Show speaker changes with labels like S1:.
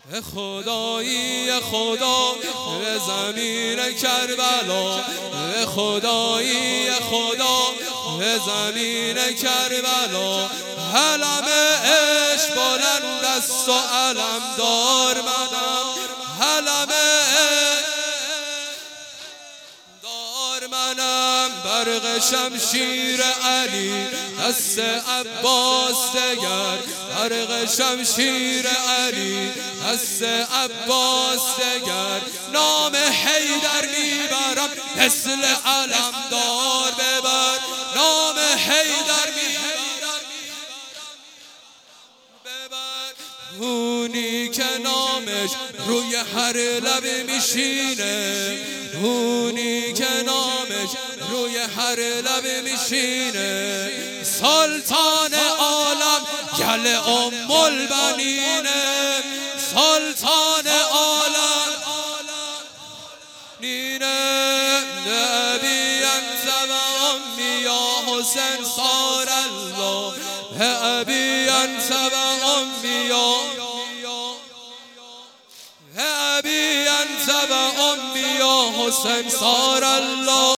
S1: خدایی خدا به زمین کربلا، خدایی خدا به زمین کربلا. علم عشق بلند است و علم دار منم، علم دار منم. برق شمشیر علی دست عباس دگر، برق شمشیر علی دست عباس دگر. نام حیدر میبرم مثل علم دار ببر، نام حیدر میبرم ببر. اونی که نامش روی هر لب میشینه، اونی که نامش روی هر لب میشینه. سلطان عالم گل ام البنینه، سلطان عالم نینه. نبی انت و امی یا حسین صار الله، ابی انت و امی یا ابی انت و امی یا حسین صار الله.